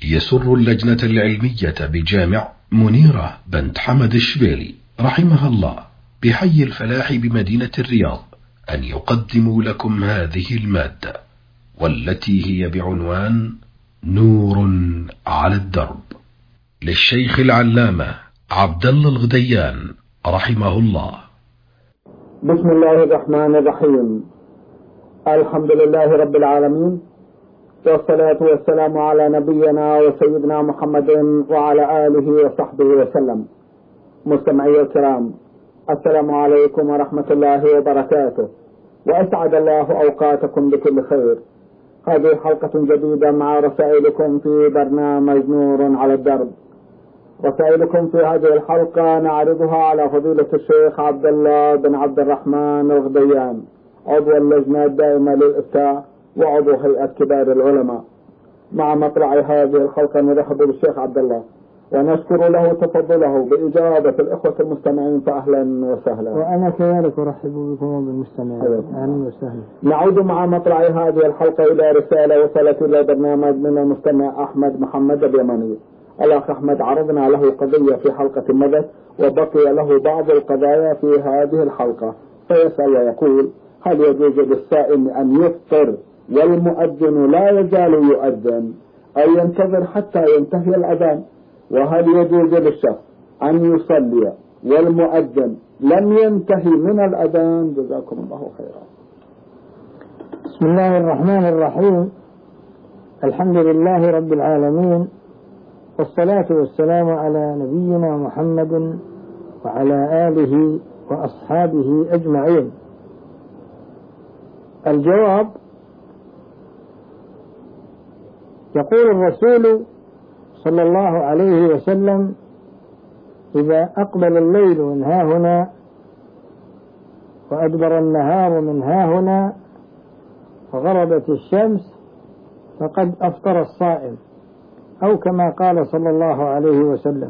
يسر اللجنة العلمية بجامع منيرة بنت حمد الشبيلي رحمها الله بحي الفلاح بمدينة الرياض أن يقدموا لكم هذه المادة، والتي هي بعنوان نور على الدرب، للشيخ العلامة عبد الله الغديان رحمه الله. بسم الله الرحمن الرحيم. الحمد لله رب العالمين، والصلاة والسلام على نبينا وسيدنا محمد وعلى آله وصحبه وسلم. مستمعي الكرام، السلام عليكم ورحمة الله وبركاته، وأسعد الله أوقاتكم بكل خير. هذه حلقة جديدة مع رسائلكم في برنامج نور على الدرب. رسائلكم في هذه الحلقة نعرضها على فضيلة الشيخ عبد الله بن عبد الرحمن الغديان، عضو اللجنة الدائمة للإفتاء وعضو هيئة كبار العلماء. مع مطلع هذه الحلقة نرحب بالشيخ عبد الله ونشكر له تفضله بإجابة الإخوة المستمعين، فأهلا وسهلا. وأنا كذلك أرحب بكم بالمستمعين، أهلا وسهلا. نعود مع مطلع هذه الحلقة إلى رسالة وصلت إلى برنامج من المستمع أحمد محمد اليمني. الأخ أحمد عرضنا له قضية في حلقة مضت، وبقي له بعض القضايا في هذه الحلقة، فيسأل ويقول: هل يجوز للصائم أن يفطر والمؤذن لا يزال يؤذن، أو ينتظر حتى ينتهي الأذان؟ وهل يجوز للشخص أن يصلي والمؤذن لم ينتهي من الأذان؟ جزاكم الله خيرا. بسم الله الرحمن الرحيم. الحمد لله رب العالمين، والصلاة والسلام على نبينا محمد وعلى آله وأصحابه أجمعين. الجواب: يقول الرسول صلى الله عليه وسلم: إذا أقبل الليل من هاهنا وأدبر النهار من هاهنا وغربت الشمس فقد أفطر الصائم، أو كما قال صلى الله عليه وسلم.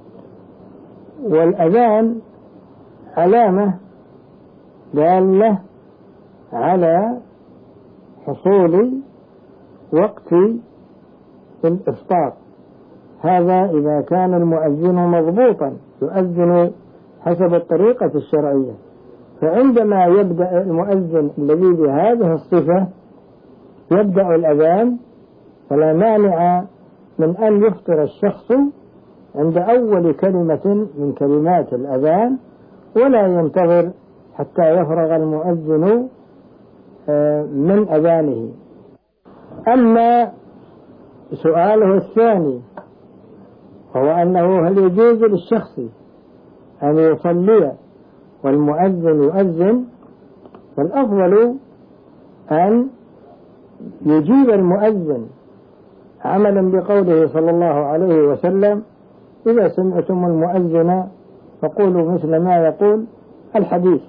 والأذان علامة دالة على حصول وقت الإفطار، هذا إذا كان المؤذن مضبوطا يؤذن حسب الطريقة الشرعية. فعندما يبدأ المؤذن الذي بهذه الصفة يبدأ الأذان، فلا مانع من أن يفطر الشخص عند أول كلمة من كلمات الأذان، ولا ينتظر حتى يفرغ المؤذن من أذانه. أما سؤاله الثاني وهو أنه هل يجوز للشخص أن يصلي والمؤذن يؤذن، فالأفضل أن يجيب المؤذن عملا بقوله صلى الله عليه وسلم: إذا سمعتم المؤذن فقولوا مثل ما يقول الحديث.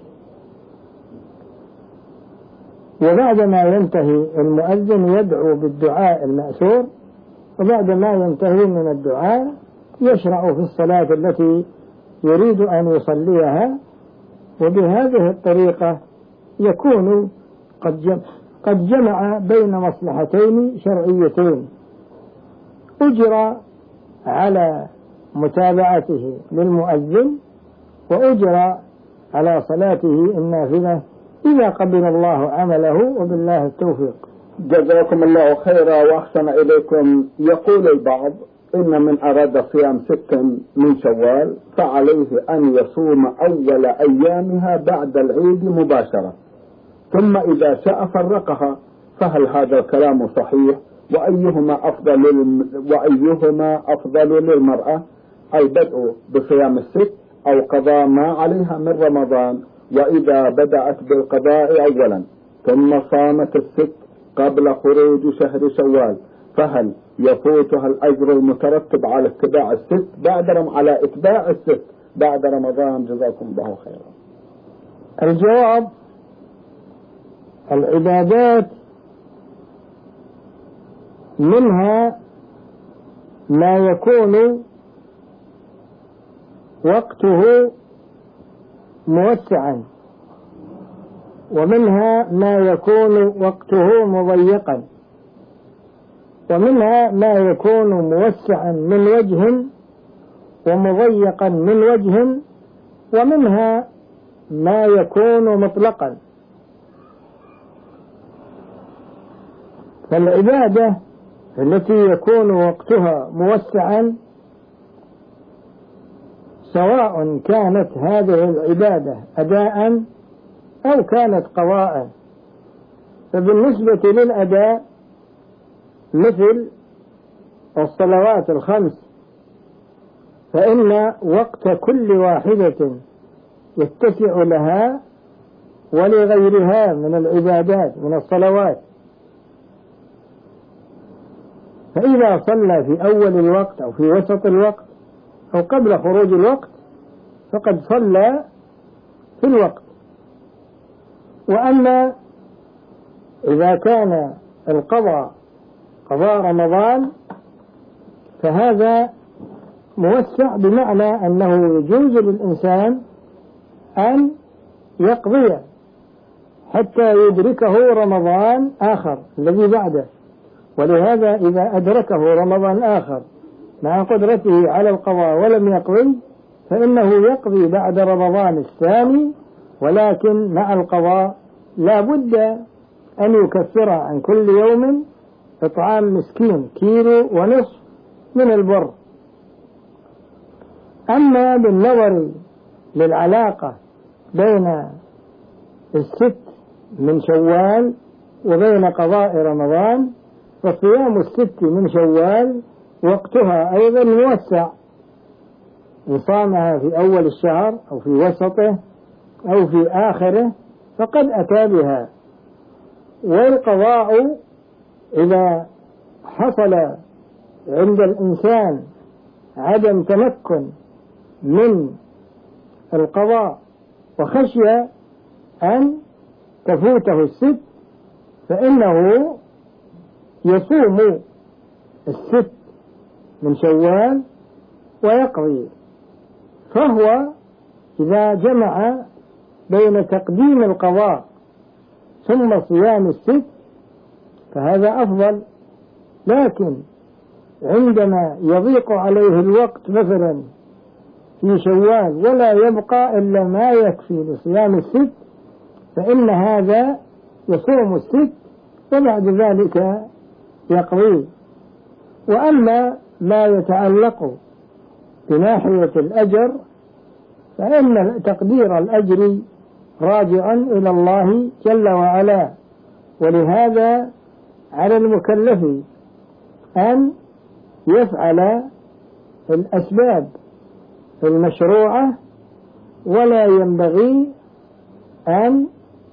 وبعدما ينتهي المؤذن يدعو بالدعاء المأثور، وبعدما ينتهي من الدعاء يشرع في الصلاة التي يريد أن يصليها. وبهذه الطريقة يكون قد جمع بين مصلحتين شرعيتين: أجر على متابعته للمؤذن، وأجر على صلاته النافلة إذا قبل الله عمله، وبالله التوفيق. جزاكم الله خيرا وأحسن إليكم. يقول البعض: إن من أراد صيام 6 من شوال فعليه أن يصوم أول أيامها بعد العيد مباشرة، ثم إذا شاء فرقها، فهل هذا الكلام صحيح؟ وأيهما أفضل للمرأة، البدء بصيام 6 أو قضاء ما عليها من رمضان؟ وإذا بدأت بالقضاء أولا ثم صامت 6 قبل خروج شهر شوال، فهل يفوتها الأجر المترتب على اتباع 6 على اتباع 6 بعد رمضان؟ جزاكم الله خيرا. الجواب: العبادات منها ما يكون وقته موسعا، ومنها ما يكون وقته مضيقا. ومنها ما يكون موسعا من وجه ومضيقا من وجه، ومنها ما يكون مطلقا. فالعبادة التي يكون وقتها موسعا سواء كانت هذه العبادة أداء أو كانت قضاء. فبالنسبة للأداء مثل الصلوات الخمس، فإن وقت كل واحدة يتسع لها ولغيرها من العبادات من الصلوات. فإذا صلى في أول الوقت أو في وسط الوقت أو قبل خروج الوقت فقد صلى في الوقت. وأما إذا كان القضاء قضاء رمضان فهذا موسع، بمعنى أنه يجوز للإنسان أن يقضي حتى يدركه رمضان آخر الذي بعده. ولهذا إذا أدركه رمضان آخر مع قدرته على القضاء ولم يقضي فإنه يقضي بعد رمضان الثاني، ولكن مع القضاء لا بد أن يكفر عن كل يوم إطعام مسكين 1.5 كيلو من البر. أما بالنظر للعلاقة بين 6 من شوال وبين قضاء رمضان فصيام 6 من شوال وقتها أيضا موسع، إن صامها في أول الشهر أو في وسطه أو في آخره فقد أتى بها. والقضاء إذا حصل عند الإنسان عدم تمكن من القضاء وخشي أن تفوته 6 فإنه يصوم 6 من شوال ويقضي. فهو إذا جمع بين تقديم القضاء ثم صيام 6 فهذا أفضل. لكن عندما يضيق عليه الوقت مثلا في شوال ولا يبقى إلا ما يكفي لصيام 6 فإن هذا يصوم 6 وبعد ذلك يقضي. وأما ما يتعلق بناحية الأجر فإن تقدير الأجر راجع إلى الله جل وعلا، ولهذا على المكلف أن يفعل الأسباب المشروعة ولا ينبغي أن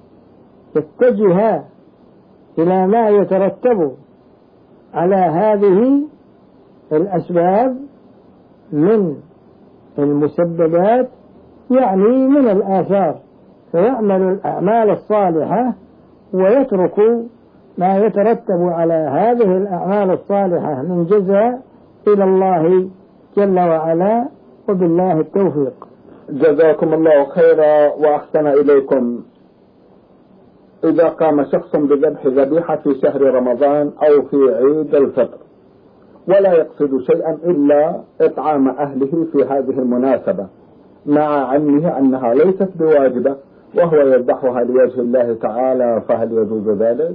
يتجه إلى ما يترتب على هذه الأسباب من المسببات، يعني من الآثار، فيعمل الأعمال الصالحة ويترك ما يترتب على هذه الأعمال الصالحة من جزاء إلى الله جل وعلا، وبالله التوفيق. جزاكم الله خيرا وأحسن إليكم. إذا قام شخص بذبح ذبيحة في شهر رمضان أو في عيد الفطر ولا يقصد شيئا إلا إطعام أهله في هذه المناسبة مع علمه أنها ليست بواجبة وهو يذبحها لوجه الله تعالى، فهل يجوز ذلك؟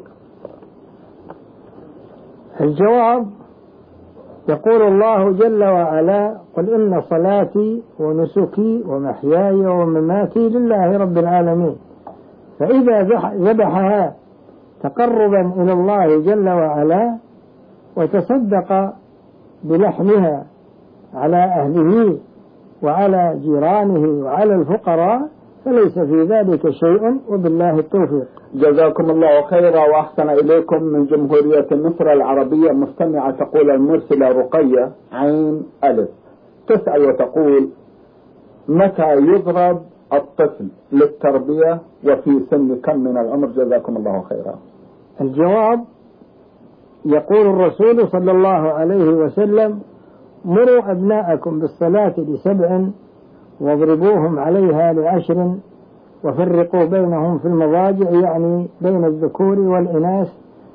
الجواب: يقول الله جل وعلا: قل إن صلاتي ونسكي ومحياي ومماتي لله رب العالمين. فإذا ذبحها تقربا إلى الله جل وعلا وتصدق بلحمها على أهله وعلى جيرانه وعلى الفقراء فليس في ذلك شيء، وبالله التوفيق. جزاكم الله خيرا وأحسن إليكم. من جمهورية مصر العربية مستمعة تقول المرسلة رقية عين ألف تسأل وتقول: متى يضرب الطفل للتربية وفي سن كم من العمر؟ جزاكم الله خيرا. الجواب: يقول الرسول صلى الله عليه وسلم: مروا أبناءكم بالصلاة ل7 واضربوهم عليها ل10 وفرقوا بينهم في المضاجع، يعني بين الذكور والإناث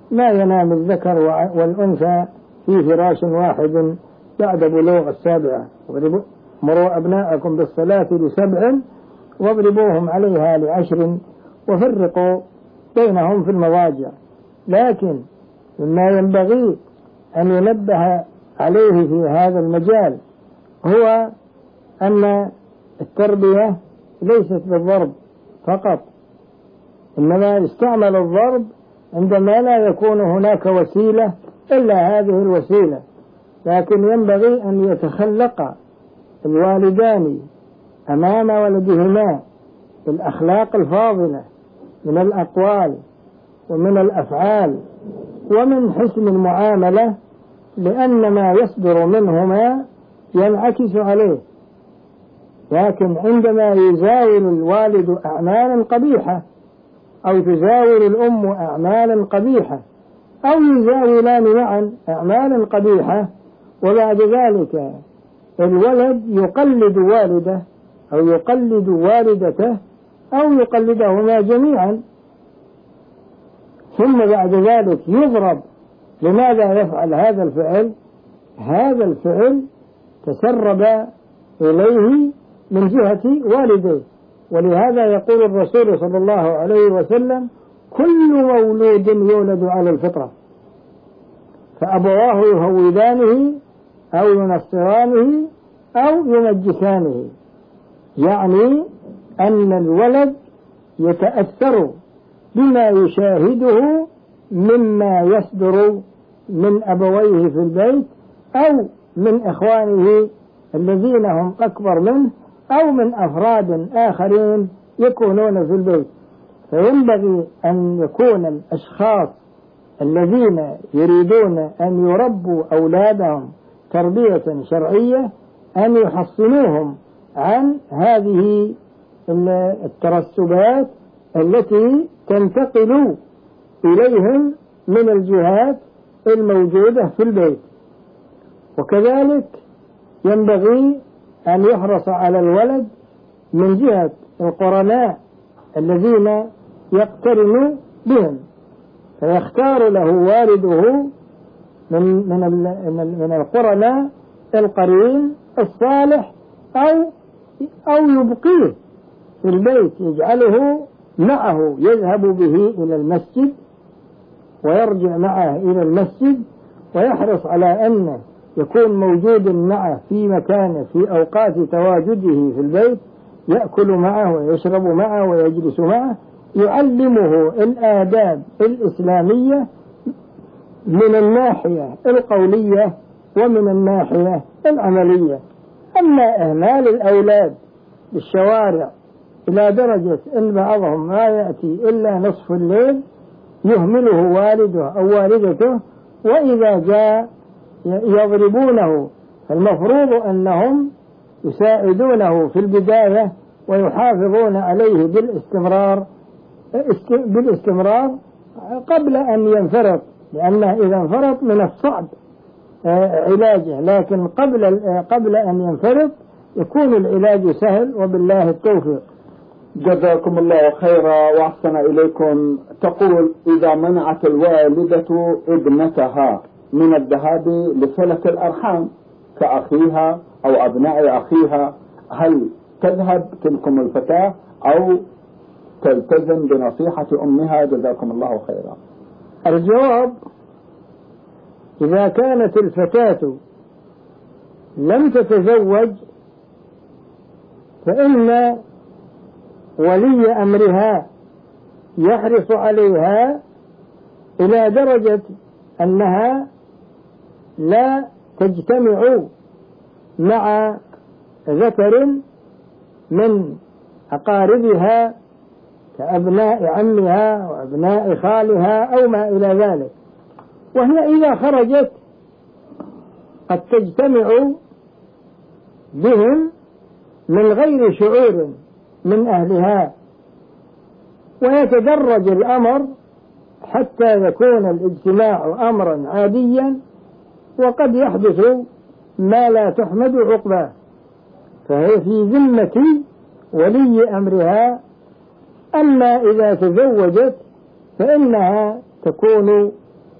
ما ينام الذكر والأنثى في فراش واحد بعد بلوغ 7. مروا أبناءكم بالصلاة ل7 واضربوهم عليها ل10 وفرقوا بينهم في المضاجع. لكن مما ينبغي أن ينبه عليه في هذا المجال هو أن التربية ليست بالضرب فقط، إنما يستعمل الضرب عندما لا يكون هناك وسيلة إلا هذه الوسيلة. لكن ينبغي أن يتخلق الوالدان أمام ولدهما بالأخلاق الفاضلة من الأقوال ومن الأفعال ومن حسن المعاملة، لأن ما يصدر منهما ينعكس عليه. لكن عندما يزاول الوالد أعمالا قبيحة أو تزاول الأم أعمالا قبيحة أو يزاولان معا أعمالا قبيحة، وبعد ذلك الولد يقلد والده أو يقلد والدته أو يقلدهما جميعا، ثم بعد ذلك يضرب. لماذا يفعل هذا الفعل؟ هذا الفعل تسرب إليه من جهة والديه. ولهذا يقول الرسول صلى الله عليه وسلم: كل مولود يولد على الفطرة فأبواه يهودانه أو ينصرانه أو يمجسانه. يعني أن الولد يتأثر بما يشاهده مما يصدر من أبويه في البيت أو من إخوانه الذين هم أكبر منه أو من أفراد آخرين يكونون في البيت. فينبغي أن يكون الأشخاص الذين يريدون أن يربوا أولادهم تربية شرعية أن يحصنوهم عن هذه الترسبات التي تنتقل إليهم من الجهات الموجودة في البيت. وكذلك ينبغي أن يحرص على الولد من جهة القرناء الذين يقترن بهم، فيختار له والده من القرناء القرين الصالح أو يبقيه في البيت، يجعله معه، يذهب به إلى المسجد ويرجع معه إلى المسجد، ويحرص على أن يكون موجود معه في مكانه في أوقات تواجده في البيت، يأكل معه ويشرب معه ويجلس معه، يعلمه الآداب الإسلامية من الناحية القولية ومن الناحية العملية. أما إهمال الأولاد بالشوارع إلى درجة أن بعضهم ما يأتي إلا نصف الليل يهمله والده أو والدته، وإذا جاء يضربونه، فالمفروض أنهم يساعدونه في البداية ويحافظون عليه بالاستمرار قبل أن ينفرط، لأنه إذا انفرط من الصعب علاجه، لكن قبل أن ينفرط يكون العلاج سهل، وبالله التوفيق. جزاكم الله خيرا وأحسن إليكم. تقول: إذا منعت الوالدة ابنتها من الذهاب لصلة الأرحام كأخيها أو أبناء أخيها، هل تذهب تلكم الفتاة أو تلتزم بنصيحة أمها؟ جزاكم الله خيرا. الجواب: إذا كانت الفتاة لم تتزوج فإن ولي أمرها يحرص عليها إلى درجة أنها لا تجتمع مع ذكر من أقاربها كأبناء عمها وأبناء خالها أو ما إلى ذلك، وهي إذا خرجت قد تجتمع بهم من غير شعور من أهلها، ويتدرج الأمر حتى يكون الاجتماع أمرا عاديا، وقد يحدث ما لا تحمد عقباه، فهي في ذمة ولي أمرها. أما إذا تزوجت فإنها تكون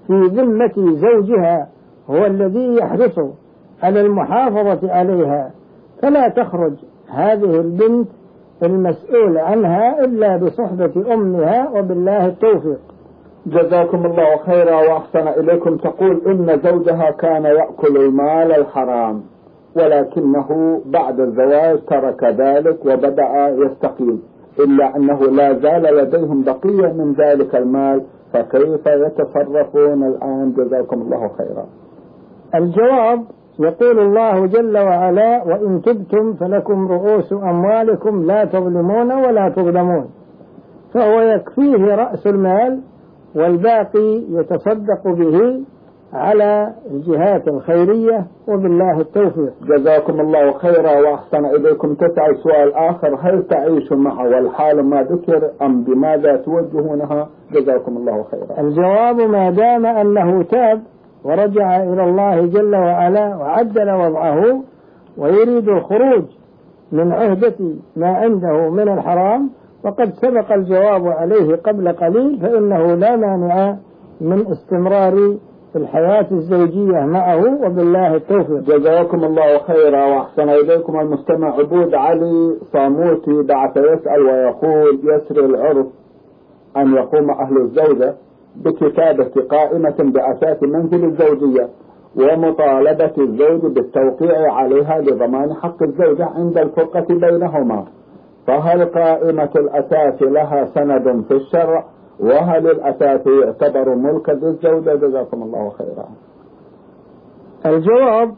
في ذمة زوجها هو الذي يحرص على المحافظة عليها، فلا تخرج هذه البنت المسؤول عنها إلا بصحبة أمها، وبالله التوفيق. جزاكم الله خيرا وأحسن إليكم. تقول إن زوجها كان يأكل المال الحرام، ولكنه بعد الزواج ترك ذلك وبدأ يستقيم، إلا أنه لا زال لديهم بقية من ذلك المال، فكيف يتصرفون الآن؟ جزاكم الله خيرا. الجواب: يقول الله جل وعلا: وإن تبتم فلكم رؤوس أموالكم لا تظلمون ولا تظلمون، فهو يكفيه رأس المال والباقي يتصدق به على الجهات الخيرية، وبالله التوفيق. جزاكم الله خيرا وأحسن إليكم. تسأل سؤال آخر: هل تعيش معه والحال ما ذكر أم بماذا توجهونها؟ جزاكم الله خيرا. الجواب: ما دام أنه تاب ورجع إلى الله جل وعلا وعدل وضعه ويريد الخروج من عهدة ما عنده من الحرام، وقد سبق الجواب عليه قبل قليل، فإنه لا مانع من استمرار الحياة الزوجية معه، وبالله التوفيق. جزاكم الله خيرا وأحسن إليكم. المستمع عبود علي صاموتي بعث يسأل ويقول: يسري العرف أن يقوم أهل الزوجة بكتابة قائمة بأساس منزل الزوجية ومطالبة الزوج بالتوقيع عليها لضمان حق الزوجة عند الفرقة بينهما، فهل قائمة الأساس لها سند في الشرع؟ وهل الأساس يعتبر ملكا للزوجة؟ جزاكم الله خيرا. الجواب: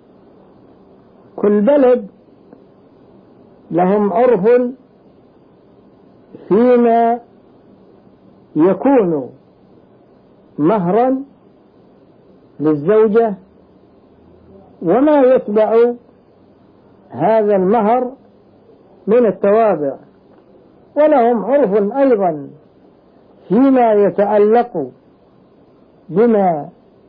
كل بلد لهم عرف فيما يكون مهرا للزوجة وما يتبع هذا المهر من التوابع، ولهم عرف أيضا فيما يتعلق بما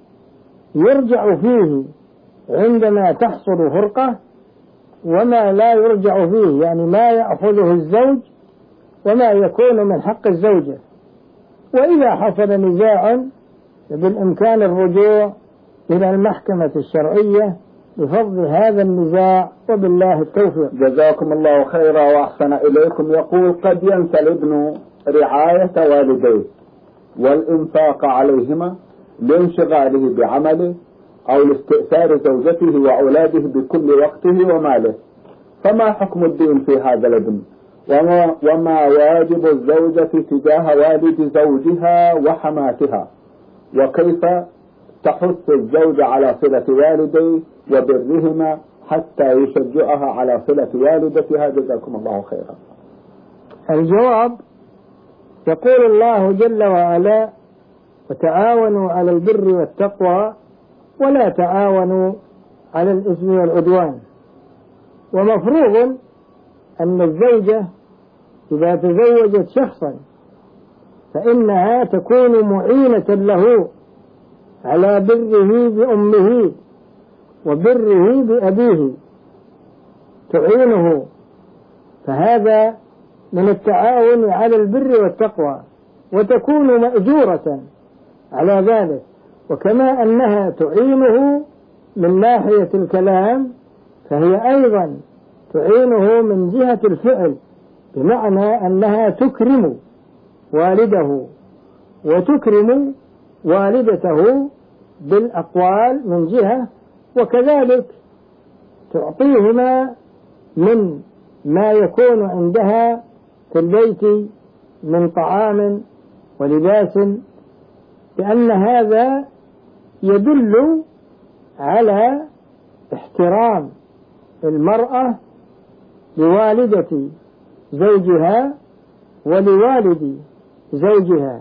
يرجع فيه عندما تحصل فرقة وما لا يرجع فيه، يعني ما يأخذه الزوج وما يكون من حق الزوجة. وإذا حصل نزاع بالإمكان الرجوع إلى المحكمة الشرعية بفضل هذا النزاع، وبالله التوفيق. جزاكم الله خيرا وأحسن إليكم. يقول: قد ينسى الابن رعاية والديه والإنفاق عليهما لانشغاله بعمله أو لاستئثار زوجته وأولاده بكل وقته وماله، فما حكم الدين في هذا الابن؟ وما واجب الزوجة تجاه والد زوجها وحماتها؟ وكيف تحث الزوج على صلة والديه وبرهما حتى يشجعها على صلة والدتها؟ جزاكم الله خيرا. الجواب: يقول الله جل وعلا: وتعاونوا على البر والتقوى ولا تعاونوا على الإثم والعدوان. ومفروض أن الزوجة إذا تزوجت شخصا فإنها تكون معينة له على بره بأمه وبره بأبيه، تعينه، فهذا من التعاون على البر والتقوى، وتكون مأجورة على ذلك. وكما أنها تعينه من ناحية الكلام، فهي أيضا تعينه من جهة الفعل، بمعنى أنها تكرم والده وتكرم والدته بالأقوال من جهة، وكذلك تعطيهما من ما يكون عندها في البيت من طعام ولباس، لأن هذا يدل على احترام المرأة لوالدة زوجها ولوالد زوجها،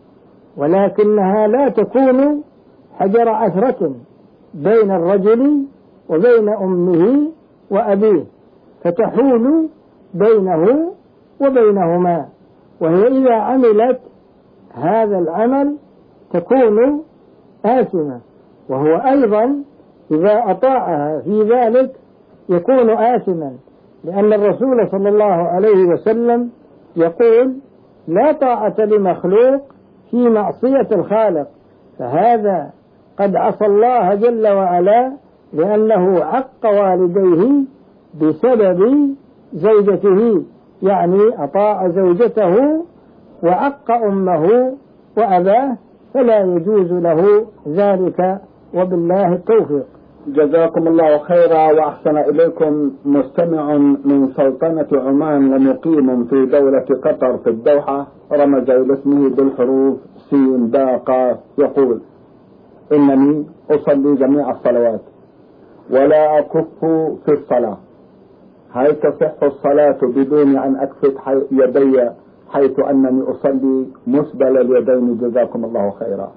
ولكنها لا تكون حجر عثرة بين الرجل وبين أمه وأبيه، فتحول بينه وبينهما، وهي إذا عملت هذا العمل تكون آثمة، وهو أيضا إذا أطاعها في ذلك يكون آثما، لأن الرسول صلى الله عليه وسلم يقول: لا طاعة لمخلوق في معصية الخالق، فهذا قد عصى الله جل وعلا لأنه عق والديه بسبب زوجته، يعني أطاع زوجته وعق أمه وأباه، فلا يجوز له ذلك، وبالله التوفيق. جزاكم الله خيرا وأحسن إليكم. مستمع من سلطنة عمان ومقيم في دولة قطر في الدوحة رمز إلى اسمه بالحروف سين باء قاف، يقول: إنني أصلي جميع الصلوات ولا أكف في الصلاة، هل تصح الصلاة بدون أن أكفت يدي حيث أنني أصلي مسبل اليدين؟ جزاكم الله خيرا.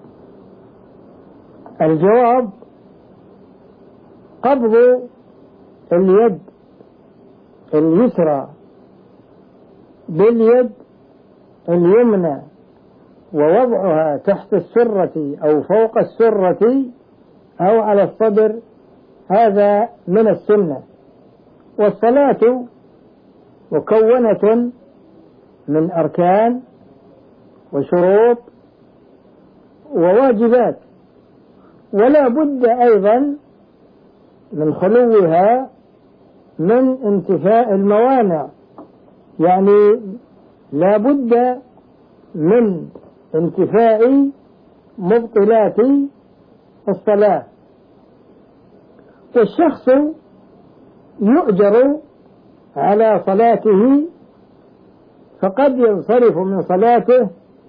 الجواب: قبض اليد اليسرى باليد اليمنى ووضعها تحت السرة أو فوق السرة أو على الصدر، هذا من السنة. والصلاة مكونة من أركان وشروط وواجبات، ولا بد أيضا من خلوها من انتفاء الموانع، يعني لا بد من انتفاء مبطلات الصلاة. والشخص يؤجر على صلاته، فقد ينصرف من صلاته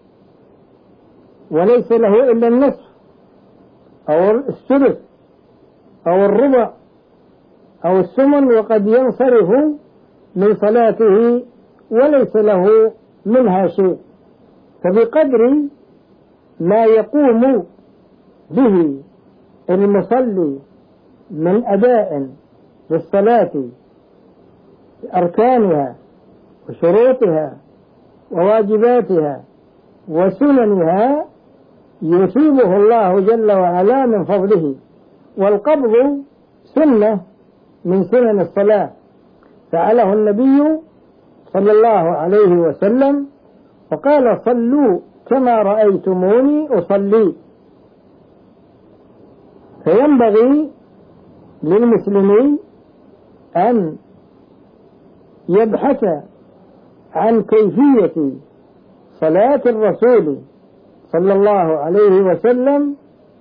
وليس له إلا النصف أو الثلث أو الربع أو الثمن، وقد ينصرف من صلاته وليس له منها شيء. فبقدر ما يقوم به المصلي من أداء للصلاة أركانها وشروطها وواجباتها وسننها يثيبه الله جل وعلا من فضله. والقبض سنة من سنن الصلاة، فعله النبي صلى الله عليه وسلم وقال: صلوا كما رأيتموني أصلي. فينبغي للمسلمين أن يبحث عن كيفية صلاة الرسول صلى الله عليه وسلم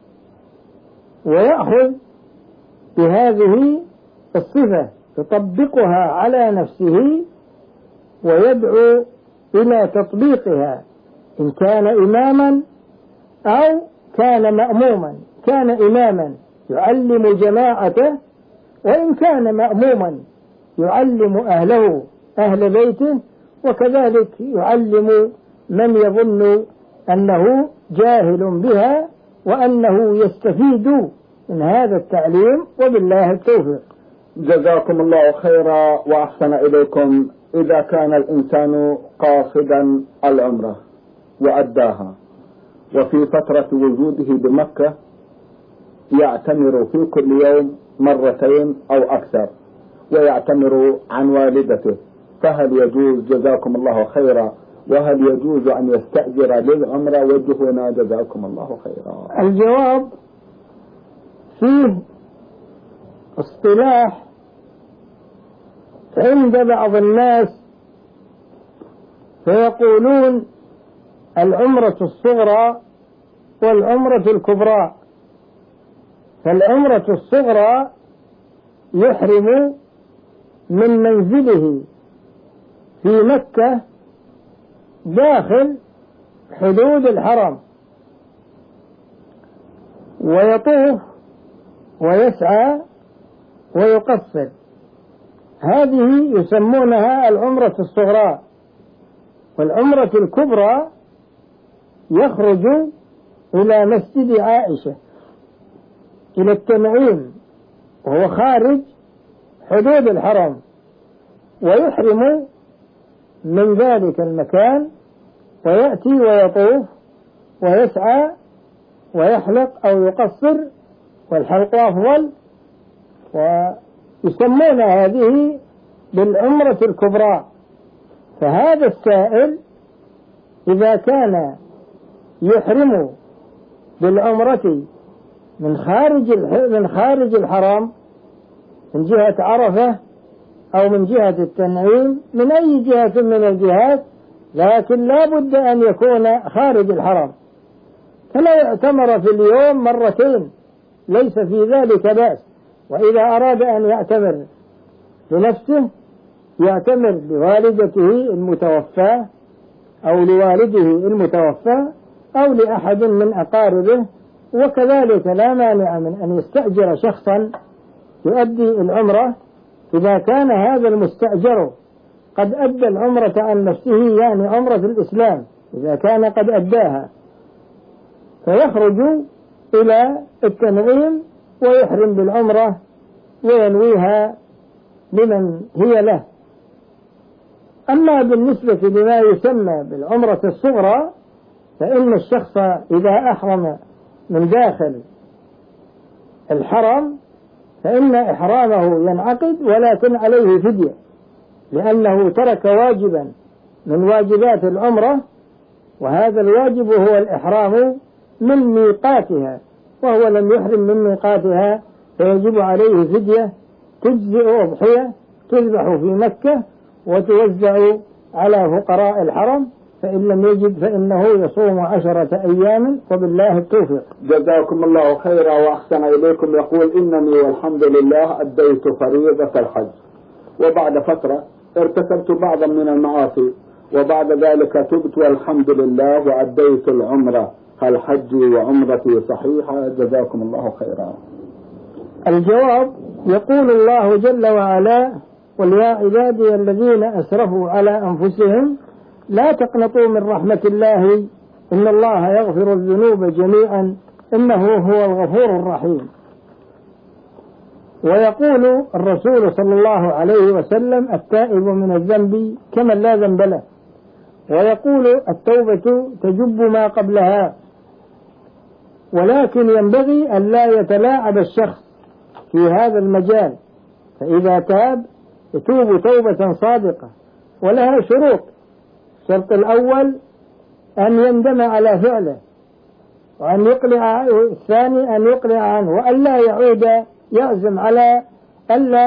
ويأخذ بهذه الصفة يطبقها على نفسه ويدعو إلى تطبيقها، إن كان إماما أو كان مأموما. كان إماما يعلم جماعته، وإن كان مأموما يعلم أهله أهل بيته، وكذلك يعلم من يظن أنه جاهل بها وأنه يستفيد من هذا التعليم، وبالله التوفيق. جزاكم الله خيرا وأحسن إليكم. إذا كان الإنسان قاصدا العمرة وأداها وفي فترة وجوده بمكة يعتمر في كل يوم مرتين أو أكثر ويعتمر عن والدته، فهل يجوز جزاكم الله خيرا، وهل يجوز أن يستأجر للعمرة؟ وجهنا جزاكم الله خيرا. الجواب: فيه اصطلاح عند بعض الناس فيقولون العمرة الصغرى والعمرة الكبرى. فالعمرة الصغرى يحرم من منزله في مكة داخل حدود الحرم ويطوف ويسعى ويقصر، هذه يسمونها العمرة الصغرى. والعمرة الكبرى يخرج إلى مسجد عائشة إلى التنعيم وهو خارج حدود الحرم، ويحرم من ذلك المكان ويأتي ويطوف ويسعى ويحلق أو يقصر، والحلق أفضل، ويسمون هذه بالعمرة الكبرى. فهذا السائل إذا كان يحرم بالعمرة من خارج الحرام من جهة عرفة أو من جهة التنعيم من أي جهة من الجهات، لكن لا بد أن يكون خارج الحرام، فلا يعتمر في اليوم مرتين، ليس في ذلك بأس. وإذا أراد أن يعتمر لنفسه يعتمر لوالدته المتوفاة أو لوالده المتوفى أو لأحد من أقاربه، وكذلك لا مانع من أن يستأجر شخصا يؤدي العمرة إذا كان هذا المستأجر قد أدى العمرة عن نفسه، يعني عمرة الإسلام إذا كان قد أداها، فيخرج إلى التنعيم ويحرم بالعمرة وينويها لمن هي له. أما بالنسبة لما يسمى بالعمرة الصغرى فإن الشخص إذا أحرم من داخل الحرم فإن إحرامه ينعقد ولكن عليه فدية، لأنه ترك واجبا من واجبات العمرة، وهذا الواجب هو الإحرام من ميقاتها، وهو لم يحرم من ميقاتها فيجب عليه فدية تجزئ أضحية تذبح في مكة وتوزع على فقراء الحرم، فإن لم يجد فإنه يصوم 10 أيام، وبالله التوفيق. جزاكم الله خيرا وأحسن إليكم. يقول إنني والحمد لله أديت فريضة الحج، وبعد فترة ارتكبت بعضا من المعاصي، وبعد ذلك تبت والحمد لله وأديت العمرة، هل حجي وعمرتي صحيحة؟ جزاكم الله خيرا. الجواب: يقول الله جل وعلا: قل يا عبادي الذين أسرفوا على أنفسهم لا تقنطوا من رحمة الله إن الله يغفر الذنوب جميعا إنه هو الغفور الرحيم. ويقول الرسول صلى الله عليه وسلم: التائب من الذنب كمن لا ذنب له. ويقول: التوبة تجب ما قبلها. ولكن ينبغي أن لا يتلاعب الشخص في هذا المجال، فإذا تاب يتوب توبة صادقة ولها شروط. الشرط الأول أن يندم على فعله، وأن يقلع، الثاني أن يقلع عنه، وأن لا يعود، يعزم على ألا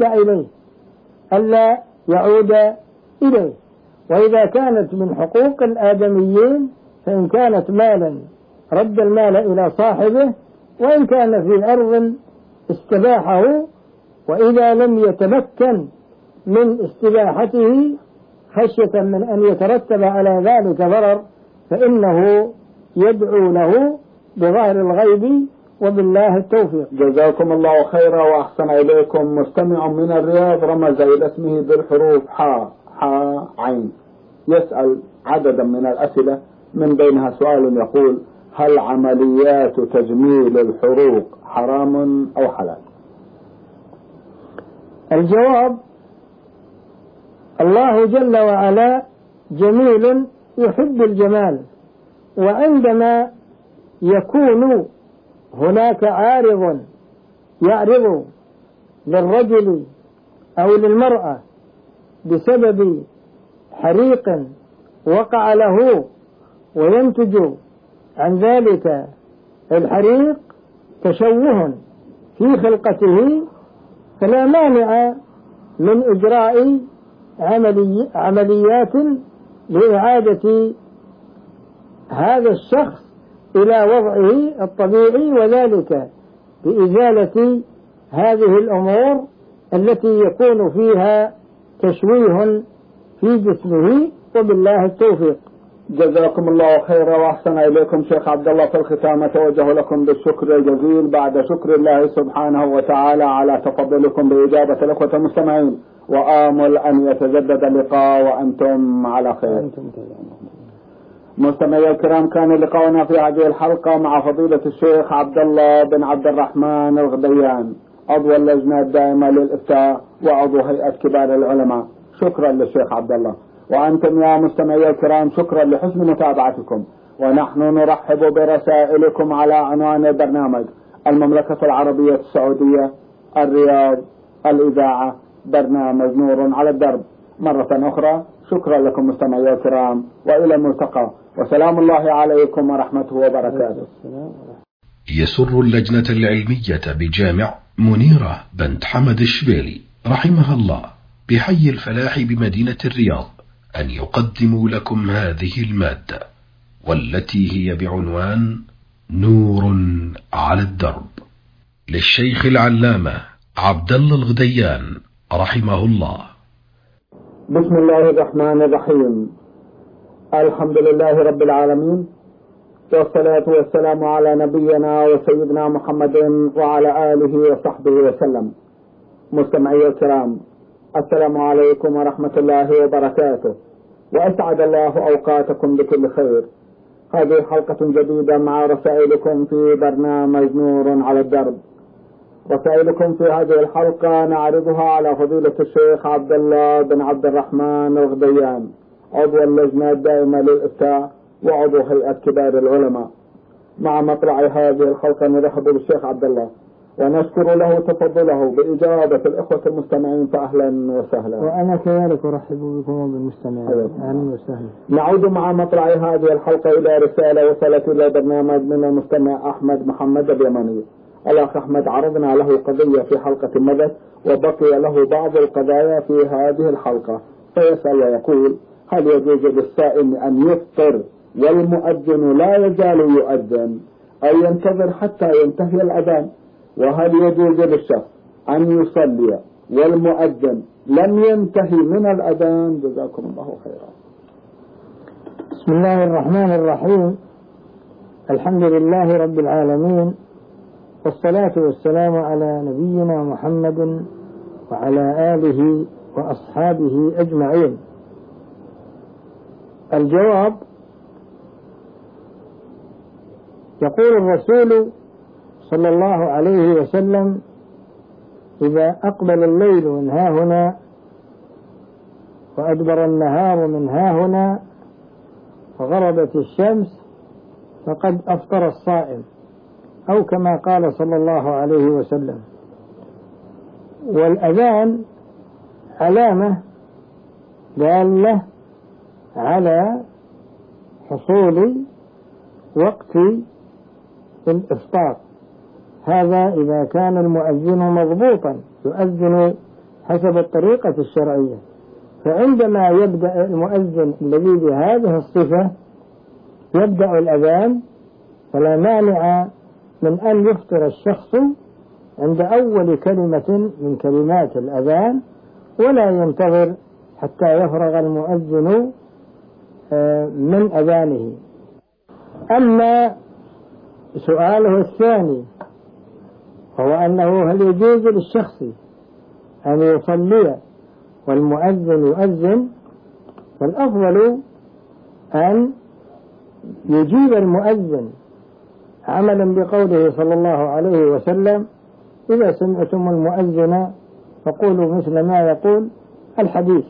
يعود إليه. وإذا كانت من حقوق الآدميين فإن كانت مالا رد المال إلى صاحبه، وإن كان في أرض استباحه، وإذا لم يتمكن من استباحته خشية من أن يترتب على ذلك ضرر فإنه يدعو له بظهر الغيب، وبالله التوفيق. جزاكم الله خيرا وأحسن إليكم. مستمع من الرياض رمز إلى اسمه بالحروف حاء عين، يسأل عددا من الأسئلة، من بينها سؤال يقول: هل عمليات تجميل الحروق حرام أو حلال؟ الجواب: الله جل وعلا جميل يحب الجمال، وعندما يكون هناك عارض يعرض للرجل أو للمرأة بسبب حريق وقع له وينتج عن ذلك الحريق تشوه في خلقته، فلا مانع من إجراء عمليات لإعادة هذا الشخص إلى وضعه الطبيعي، وذلك بإزالة هذه الأمور التي يكون فيها تشويه في جسمه، وبالله التوفيق. جزاكم الله خيرا وأحسن إليكم. شيخ عبد الله، في الختام أتوجه لكم بالشكر الجزيل بعد شكر الله سبحانه وتعالى على تفضلكم بإجابة الأخوة المستمعين، وآمل أن يتجدد اللقاء وأنتم على خير. مستمعي الكرام، كان لقاؤنا في هذه الحلقة مع فضيلة الشيخ عبد الله بن عبد الرحمن الغديان، عضو اللجنة الدائمة للإفتاء وعضو هيئة كبار العلماء. شكرا للشيخ عبد الله. وأنتم يا مستمعي الكرام شكرا لحسن متابعتكم، ونحن نرحب برسائلكم على عنوان البرنامج: المملكة العربية السعودية، الرياض، الإذاعة، برنامج نور على الدرب. مرة أخرى شكرا لكم مستمعي الكرام، وإلى الملتقى، وسلام الله عليكم ورحمته وبركاته. يسر اللجنة العلمية بجامع منيرة بنت حمد الشبيلي رحمها الله بحي الفلاح بمدينة الرياض أن يقدموا لكم هذه المادة، والتي هي بعنوان نور على الدرب، للشيخ العلامة عبد الله الغديان رحمه الله. بسم الله الرحمن الرحيم. الحمد لله رب العالمين، والصلاة والسلام على نبينا وسيدنا محمد وعلى آله وصحبه وسلم. مستمعي الكرام، السلام عليكم ورحمة الله وبركاته، وأسعد الله أوقاتكم بكل خير. هذه حلقة جديدة مع رسائلكم في برنامج نور على الدرب. رسائلكم في هذه الحلقة نعرضها على فضيلة الشيخ عبد الله بن عبد الرحمن الغديان، عضو اللجنة الدائمة للإفتاء وعضو هيئة كبار العلماء. مع مطلع هذه الحلقة نرحب بالشيخ عبد الله ونشكر له تفضله بإجابة الإخوة المستمعين، فأهلا وسهلا. وأنا كذلك أرحب بكم وبالمستمعين، أهلا وسهلا. نعود مع مطلع هذه الحلقة إلى رسالة وصلت إلى برنامج من المستمع أحمد محمد اليمني. الأخ أحمد عرضنا له قضية في حلقة مضت، وبقي له بعض القضايا في هذه الحلقة، فيسأل ويقول: هل يجوز للصائم أن يفطر والمؤذن لا يزال يؤذن، أو ينتظر حتى ينتهي الأذان؟ وهل يجوز للشخص أن يصلي والمؤذن لم ينتهي من الأذان؟ جزاكم الله خيرا. بسم الله الرحمن الرحيم. الحمد لله رب العالمين، والصلاة والسلام على نبينا محمد وعلى آله وأصحابه أجمعين. الجواب: يقول الرسول صلى الله عليه وسلم: إذا أقبل الليل من هاهنا وأدبر النهار من هاهنا وغربت الشمس فقد أفطر الصائم، أو كما قال صلى الله عليه وسلم. والأذان علامة دالة على حصول وقت الإفطار، هذا إذا كان المؤذن مضبوطا يؤذن حسب الطريقة الشرعية. فعندما يبدأ المؤذن الذي بهذه الصفة يبدأ الأذان، فلا مانع من أن يفطر الشخص عند أول كلمة من كلمات الأذان، ولا ينتظر حتى يفرغ المؤذن من أذانه. أما سؤاله الثاني هو أنه هل يجوز للشخص أن يصلي والمؤذن يؤذن؟ فالأفضل أن يجيب المؤذن عملا بقوله صلى الله عليه وسلم: إذا سمعتم المؤذن فقولوا مثل ما يقول الحديث.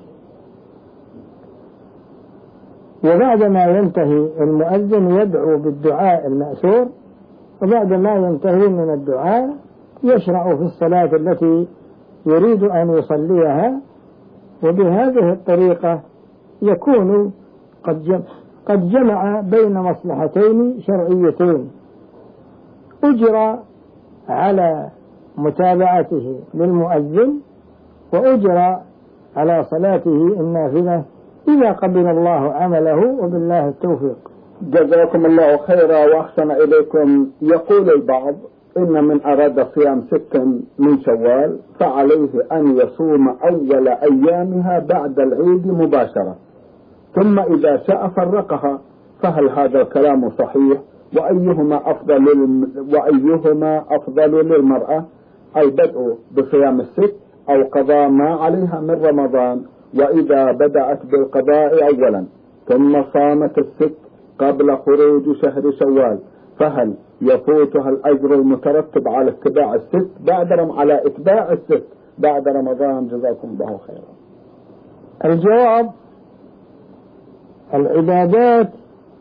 وبعدما ينتهي المؤذن يدعو بالدعاء المأثور، وبعدما ينتهي من الدعاء يشرع في الصلاة التي يريد أن يصليها. وبهذه الطريقة يكون قد جمع بين مصلحتين شرعيتين: أجر على متابعته للمؤذن، وأجر على صلاته النافلة إذا قبل الله عمله، وبالله التوفيق. جزاكم الله خيرا وأحسن إليكم. يقول البعض: إن من أراد صيام 6 من شوال فعليه أن يصوم أول أيامها بعد العيد مباشرة، ثم إذا شاء فرقها، فهل هذا الكلام صحيح؟ وأيهما أفضل للمرأة، البدء بصيام 6 أو قضاء ما عليها من رمضان؟ وإذا بدأت بالقضاء أولا ثم صامت 6 قبل خروج شهر شوال، فهل يفوتها الأجر المترتب على اتباع 6 على اتباع 6 بعد رمضان؟ جزاكم الله خيرا. الجواب: العبادات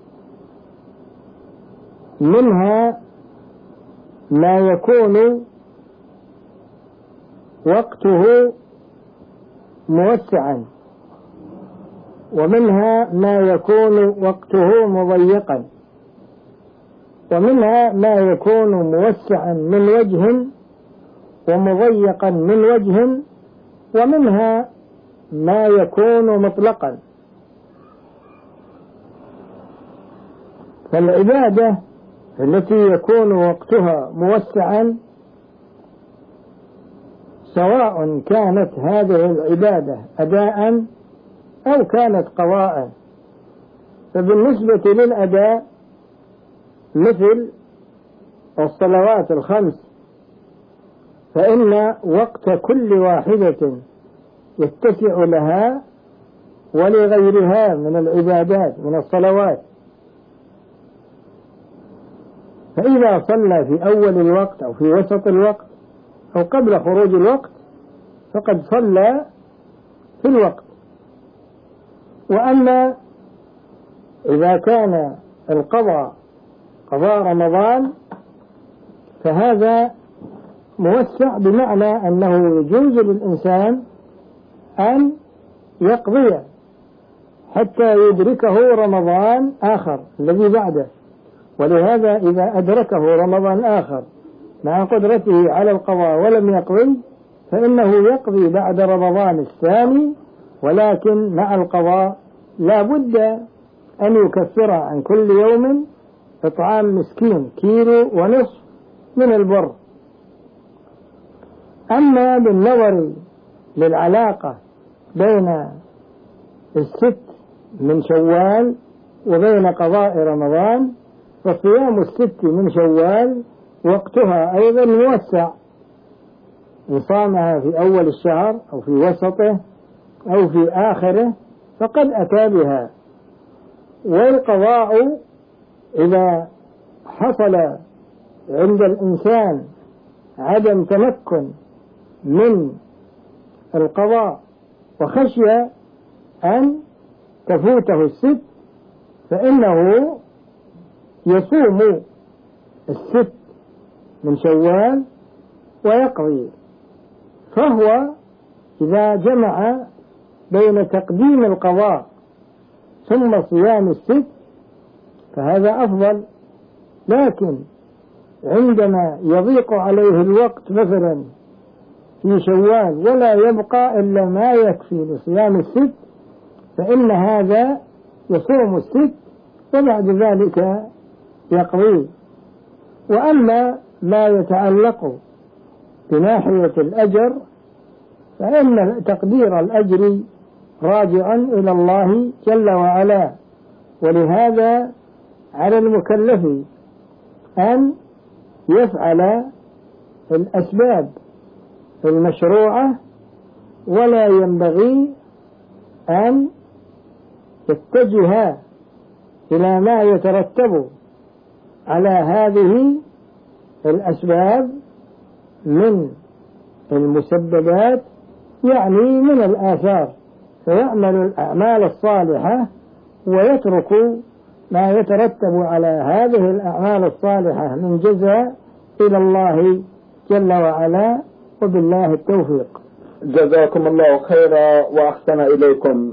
منها ما يكون وقته موسعا، ومنها ما يكون وقته مضيقا، ومنها ما يكون موسعا من وجه ومضيقا من وجه، ومنها ما يكون مطلقا. فالعبادة التي يكون وقتها موسعا سواء كانت هذه العبادة أداء أو كانت قضاء. فبالنسبة للأداء مثل الصلوات الخمس، فإن وقت كل واحدة يتسع لها ولغيرها من العبادات من الصلوات. فإذا صلى في أول الوقت أو في وسط الوقت أو قبل خروج الوقت فقد صلى في الوقت. وأما إذا كان القضاء قضاء رمضان فهذا موسع، بمعنى أنه يجوز للإنسان أن يقضي حتى يدركه رمضان آخر الذي بعده. ولهذا إذا أدركه رمضان آخر مع قدرته على القضاء ولم يقضي فإنه يقضي بعد رمضان الثاني، ولكن مع القضاء لا بد أن يكفر عن كل يوم إطعام مسكين 1.5 كيلو من البر. أما بالنظر للعلاقة بين الست من شوال وبين قضاء رمضان، فصيام الست من شوال وقتها أيضا موسع، إن صامها في أول الشهر أو في وسطه أو في آخره فقد أتى بها. والقضاء إذا حصل عند الإنسان عدم تمكن من القضاء وخشي أن تفوته الست فإنه يصوم الست من شوال ويقضي. فهو إذا جمع بين تقديم القضاء ثم صيام الست فهذا أفضل. لكن عندما يضيق عليه الوقت مثلا في شوال ولا يبقى إلا ما يكفي لصيام الست فإن هذا يصوم الست وبعد ذلك يقضي. وأما ما يتعلق بناحية الأجر فإن تقدير الأجر راجع إلى الله جل وعلا، ولهذا على المكلف أن يفعل الأسباب المشروعة ولا ينبغي أن يتجه إلى ما يترتب على هذه الأسباب من المسببات، يعني من الآثار، فيعمل الأعمال الصالحة ويترك ما يترتب على هذه الأعمال الصالحة من جزاء إلى الله جل وعلا، وبالله التوفيق. جزاكم الله خيرا وأحسن إليكم.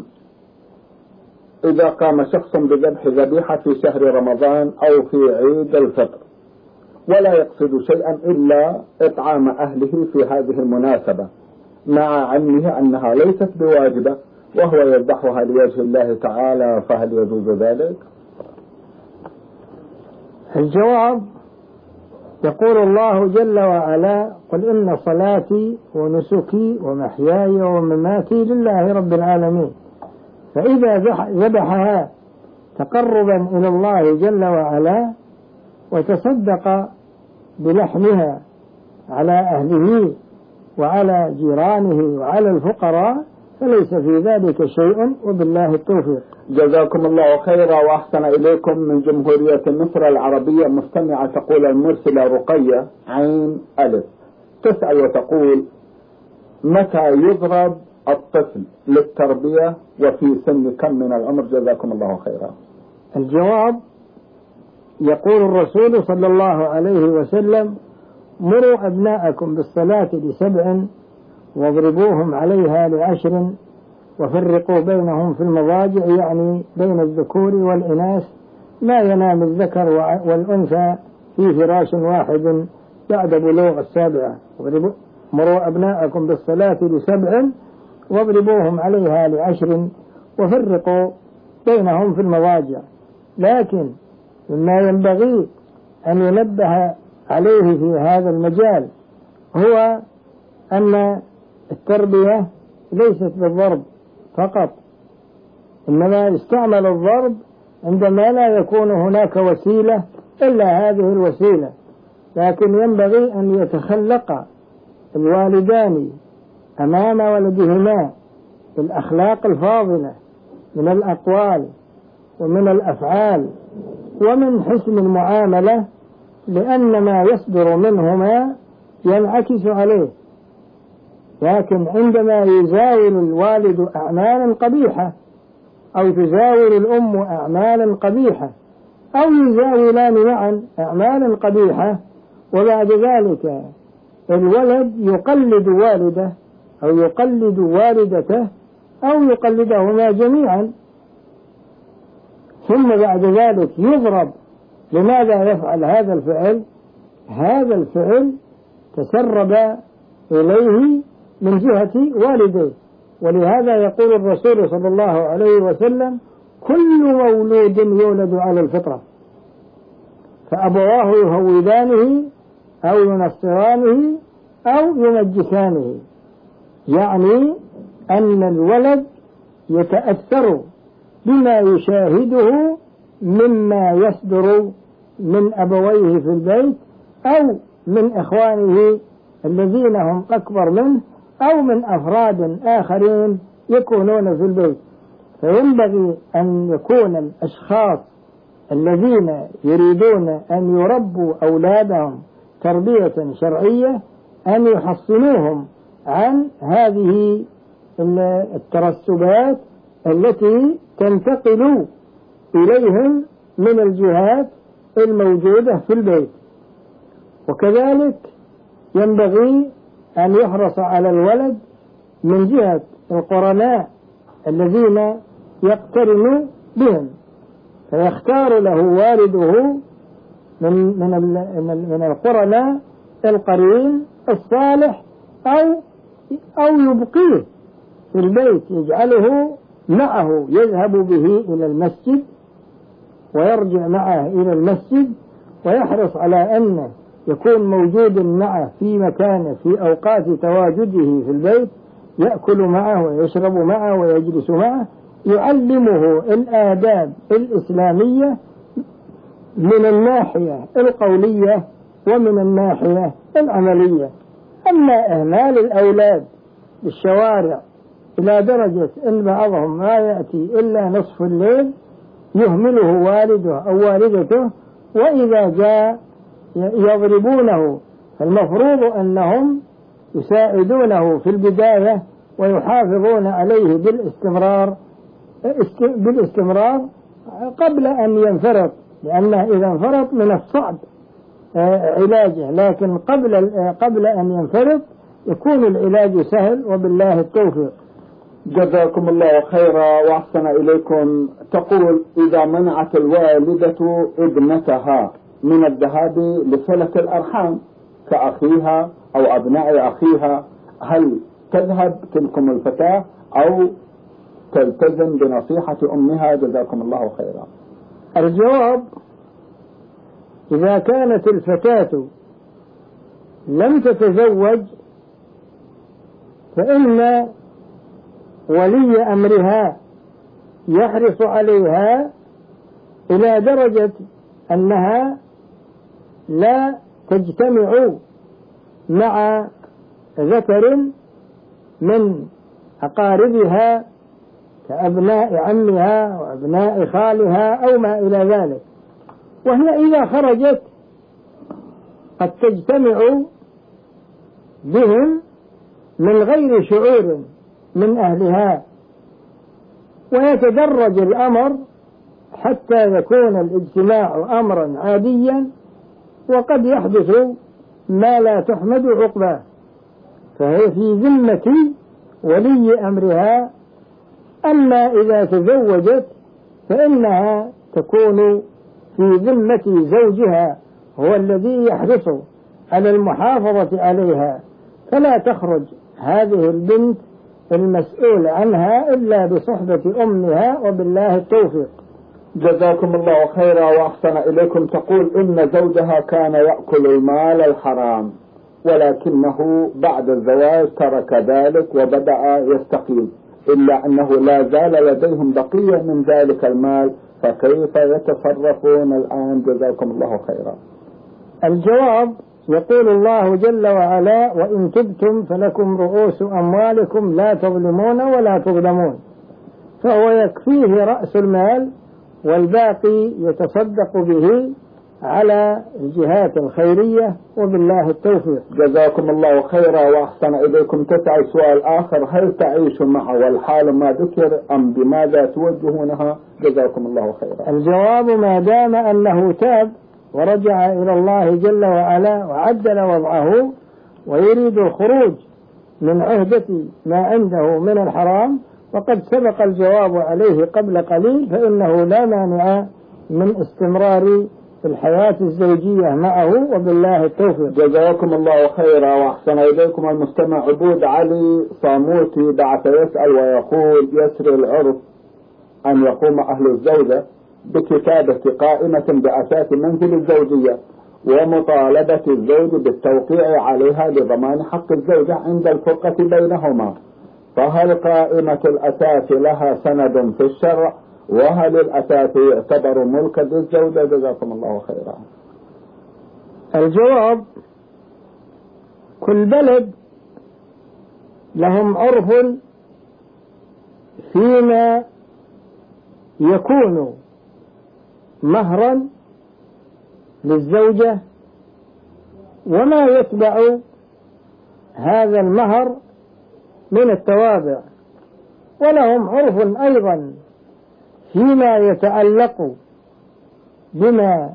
إذا قام شخص بذبح ذبيحة في شهر رمضان أو في عيد الفطر ولا يقصد شيئا إلا إطعام أهله في هذه المناسبة مع علمه أنها ليست بواجبة وهو يذبحها لوجه الله تعالى، فهل يجوز ذلك؟ الجواب: يقول الله جل وعلا: قل إن صلاتي ونسكي ومحياي ومماتي لله رب العالمين. فإذا ذبحها تقربا إلى الله جل وعلا وتصدق بلحمها على أهله وعلى جيرانه وعلى الفقراء فليس في ذلك شيء، وبالله التوفيق. جزاكم الله خيرا وأحسن إليكم. من جمهورية مصر العربية مستمعة تقول المرسلة رقية عين ألف تسأل وتقول: متى يضرب الطفل للتربية وفي سن كم من العمر؟ جزاكم الله خيرا. الجواب: يقول الرسول صلى الله عليه وسلم: مروا أبناءكم بالصلاة ل7 واضربوهم عليها ل10 وفرقوا بينهم في المضاجع، يعني بين الذكور والإناث، لا ينام الذكر والأنثى في فراش واحد بعد بلوغ 7. مروا أبناءكم بالصلاة ل7 واضربوهم عليها ل10 وفرقوا بينهم في المضاجع. لكن مما ينبغي أن ينبه عليه في هذا المجال هو أن التربية ليست بالضرب فقط، إنما يستعمل الضرب عندما لا يكون هناك وسيلة إلا هذه الوسيلة. لكن ينبغي أن يتخلق الوالدان أمام ولدهما بالأخلاق الفاضلة من الأقوال ومن الأفعال ومن حسن المعاملة، لأن ما يصدر منهما ينعكس عليه. لكن عندما يزاول الوالد أعمالا قبيحة أو تزاول الأم أعمالا قبيحة أو يزاولان معا أعمالا قبيحة، وبعد ذلك الولد يقلد والده أو يقلد والدته أو يقلدهما جميعا، ثم بعد ذلك يضرب. لماذا يفعل هذا الفعل؟ هذا الفعل تسرب إليه من جهة والديه، ولهذا يقول الرسول صلى الله عليه وسلم: كل مولود يولد على الفطرة، فأبواه يهودانه أو ينصرانه أو يمجسانه. يعني أن الولد يتأثر بما يشاهده مما يصدر من أبويه في البيت أو من إخوانه الذين هم أكبر منه أو من أفراد آخرين يكونون في البيت. فينبغي أن يكون الأشخاص الذين يريدون أن يربوا أولادهم تربية شرعية أن يحصنوهم عن هذه الترسبات التي تنتقل إليهم من الجهات الموجودة في البيت. وكذلك ينبغي أن يحرص على الولد من جهة القرناء الذين يقترن بهم، فيختار له والده من القرناء القرين الصالح أو يبقيه في البيت، يجعله معه، يذهب به إلى المسجد ويرجع معه إلى المسجد، ويحرص على أنه يكون موجود معه في مكانه في أوقات تواجده في البيت، يأكل معه ويشرب معه ويجلس معه، يعلمه الآداب الإسلامية من الناحية القولية ومن الناحية العملية. أما إهمال الأولاد بالشوارع إلى درجة أن بعضهم ما يأتي إلا نصف الليل يهمله والده أو والدته، وإذا جاء يضربونه، فالمفروض أنهم يساعدونه في البداية ويحافظون عليه بالاستمرار قبل أن ينفرط، لأنه إذا انفرط من الصعب علاجه، لكن قبل أن ينفرط يكون العلاج سهل، وبالله التوفيق. جزاكم الله خيرا وأحسن إليكم. تقول: إذا منعت الوالدة ابنتها من الذهاب لصلة الأرحام كأخيها أو أبناء أخيها، هل تذهب تلكم الفتاة أو تلتزم بنصيحة أمها؟ جزاكم الله خيرا. الجواب: إذا كانت الفتاة لم تتزوج فإن ولي أمرها يحرص عليها إلى درجة أنها لا تجتمع مع ذكر من أقاربها كأبناء عمها وأبناء خالها أو ما إلى ذلك، وهي إذا خرجت قد تجتمع بهم من غير شعور من أهلها، ويتدرج الأمر حتى يكون الاجتماع أمرا عاديا، وقد يحدث ما لا تحمد عقباه، فهي في ذمة ولي أمرها أما إذا تزوجت فإنها تكون في ذمة زوجها، هو الذي يحرص على المحافظة عليها، فلا تخرج هذه البنت المسؤول عنها إلا بصحبة أمها، وبالله التوفيق. جزاكم الله خيرا وأحسن إليكم. تقول إن زوجها كان يأكل المال الحرام، ولكنه بعد الزواج ترك ذلك وبدأ يستقيم، إلا أنه لا زال لديهم بقية من ذلك المال، فكيف يتصرفون الآن؟ جزاكم الله خيرا. الجواب: يقول الله جل وعلا: وإن تبتم فلكم رؤوس أموالكم لا تظلمون ولا تظلمون، فهو يكفيه رأس المال والباقي يتصدق به على الجهات الخيرية، وبالله التوفيق. جزاكم الله خيرا وأحسن إليكم. تسأل سؤال آخر: هل تعيش معه والحال ما ذكر أم بماذا توجهونها؟ جزاكم الله خيرا. الجواب: ما دام أنه تاب ورجع إلى الله جل وعلا وعدل وضعه ويريد الخروج من عهدة ما عنده من الحرام، وقد سبق الجواب عليه قبل قليل، فإنه لا مانع من استمرار الحياة الزوجية معه، وبالله التوفيق. جزاكم الله خيرا وأحسن إليكم. المستمع عبود علي صاموتي بعث يسأل ويقول: يسري العرف أن يقوم أهل الزوجة بكتابة قائمة بأساس منزل الزوجية ومطالبة الزوج بالتوقيع عليها لضمان حق الزوجة عند الفرقة بينهما، فهل قائمة الأساس لها سند في الشرع؟ وهل الأساس يعتبر ملكا للزوجة؟ جزاكم الله خيرا. الجواب: كل بلد لهم عرف فيما يكون مهرا للزوجة وما يتبع هذا المهر من التوابع، ولهم عرف أيضا فيما يتعلق بما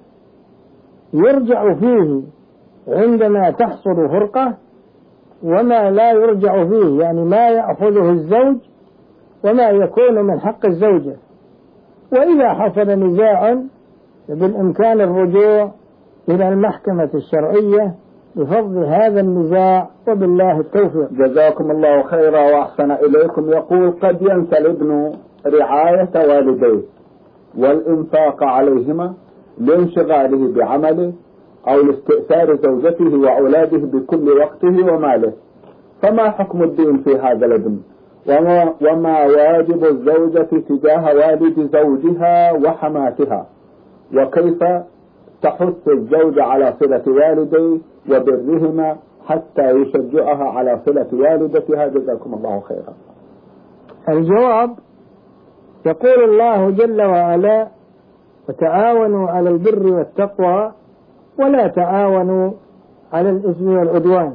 يرجع فيه عندما تحصل فرقة وما لا يرجع فيه، يعني ما يأخذه الزوج وما يكون من حق الزوجة. وإذا حصل نزاع بالإمكان الرجوع إلى المحكمة الشرعية بفضل هذا النزاع، وبالله التوفيق. جزاكم الله خيرا وأحسن إليكم. يقول: قد ينسى الابن رعاية والديه والإنفاق عليهما لانشغاله بعمله أو لاستئثار زوجته وأولاده بكل وقته وماله، فما حكم الدين في هذا الابن؟ وما واجب الزوجة تجاه والد زوجها وحماتها؟ وكيف تحث الزوج على صلة والديه وبرهما حتى يشجعها على صلة والدتها؟ جزاكم الله خيرا. الجواب: يقول الله جل وعلا: وتعاونوا على البر والتقوى ولا تعاونوا على الإثم والعدوان.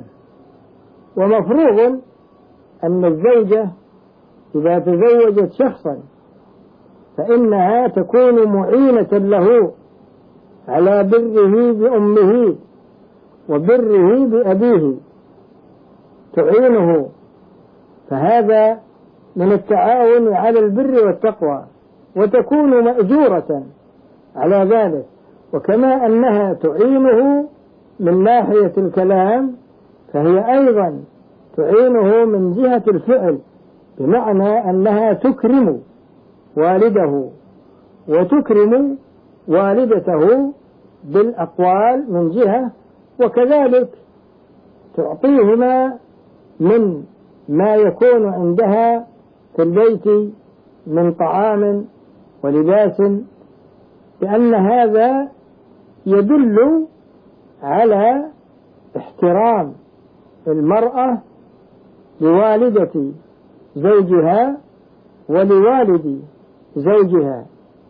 ومفروض أن الزوجة إذا تزوجت شخصا فإنها تكون معينة له على بره بأمه وبره بأبيه، تعينه، فهذا من التعاون على البر والتقوى، وتكون مأجورة على ذلك. وكما أنها تعينه من ناحية الكلام، فهي أيضا تعينه من جهة الفعل، بمعنى أنها تكرم والده وتكرم والدته بالأقوال من جهة، وكذلك تعطيهما من ما يكون عندها في البيت من طعام ولباس، لأن هذا يدل على احترام المرأة لوالدة زوجها ولوالد زوجها،